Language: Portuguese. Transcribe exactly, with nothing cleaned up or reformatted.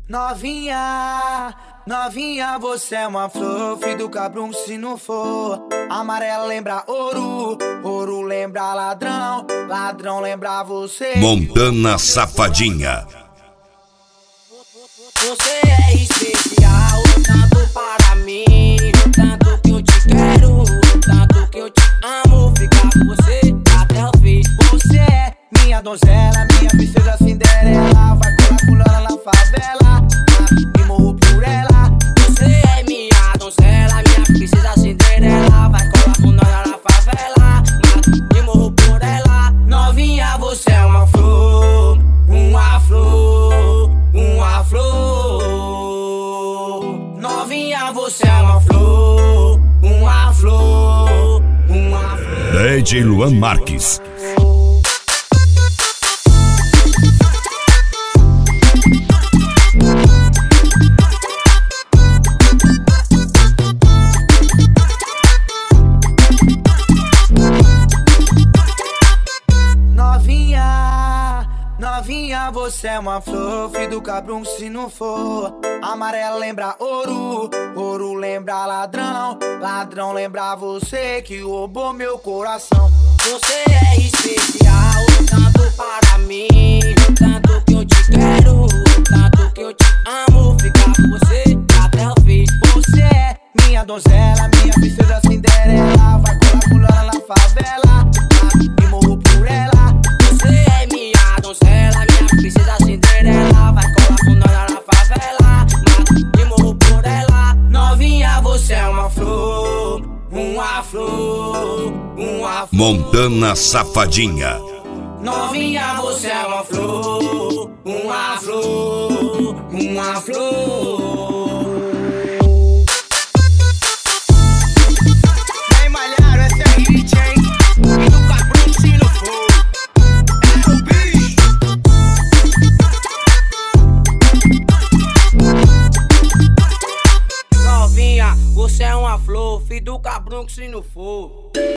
Novinha, novinha, você é uma flor, filho do cabrão se não for. Amarela lembra ouro, ouro lembra ladrão, ladrão lembra você. Montana Safadinha. Você é especial, tanto para mim, tanto que eu te quero, tanto que eu te amo, ficar com você até o fim. Você é minha donzela, minha princesa Cinderela, vai colar pulando na favela, e morro por ela. Você é minha donzela, minha princesa Cinderela, vai colar pulando na favela, e morro por ela. Novinha, você é uma flor, uma flor, uma flor. Novinha, você é uma flor, uma flor, uma flor. D J Luan Marques. Novinha, você é uma flor, filho do cabrão se não for. Amarela lembra ouro, ouro lembra ladrão, ladrão lembra você que roubou meu coração. Você é especial, tanto para mim, tanto que eu te quero, tanto que eu te amo, ficar com você até o fim. Você é minha donzela, minha princesa Cinderela, vai colar pulando na favela, e morro por ela. Você é minha donzela, minha princesa Cinderela, vai colar com nós na favela, e morro por ela. Novinha, você é uma flor, uma flor, uma flor. Montana Safadinha. Novinha, você é uma flor, uma flor, uma flor. Vem malhar, essa é hit, hein? E do cabrão se não for. Novinha, você é uma flor, filho do cabrão que se não for.